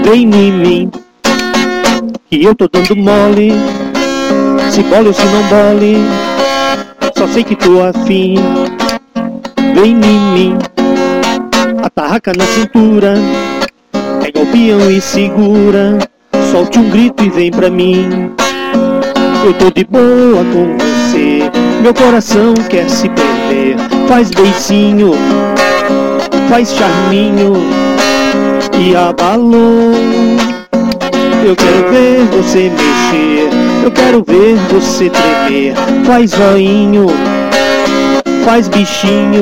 Vem em mim, que eu tô dando mole. Se bole ou se não bole, só sei que tô afim. Vem em mim, a tarraca na cintura, pega o peão e segura. Solte um grito e vem pra mim. Eu tô de boa com você, meu coração quer se perder. Faz beicinho, faz charminho e abalou. Eu quero ver você mexer, eu quero ver você tremer. Faz zoinho, faz bichinho,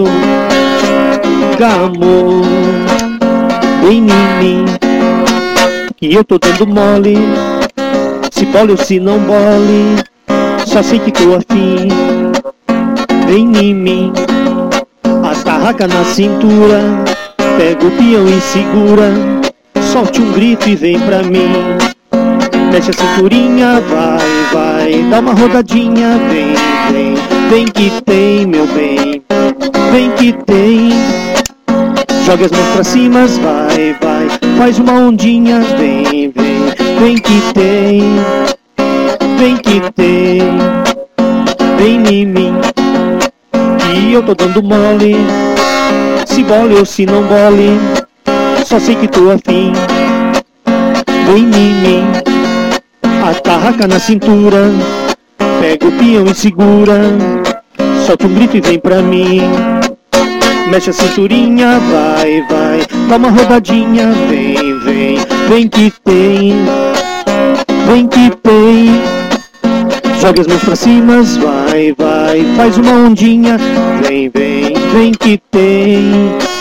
amor. Vem em mim, que eu tô dando mole. Se bole ou se não bole, só sei que tô afim. Vem em mim, a tarraca na cintura, pega o peão e segura. Solte um grito e vem pra mim. Mexe a cinturinha, vai, vai, dá uma rodadinha, vem, vem. Vem que tem, meu bem, vem que tem. Joga as mãos pra cima, vai, vai, faz uma ondinha, vem, vem. Vem que tem, vem que tem. Vem em mim, que eu tô dando mole. Se bole ou se não bole, só sei que tô afim. Vem em mim, a tarraca na cintura, pega o peão e segura. Solte um grito e vem pra mim. Mexe a cinturinha, vai, vai, dá uma rodadinha, vem, vem. Vem que tem, vem que tem. Joga as mãos pra cima, vai, vai, faz uma ondinha, vem, vem, vem que tem.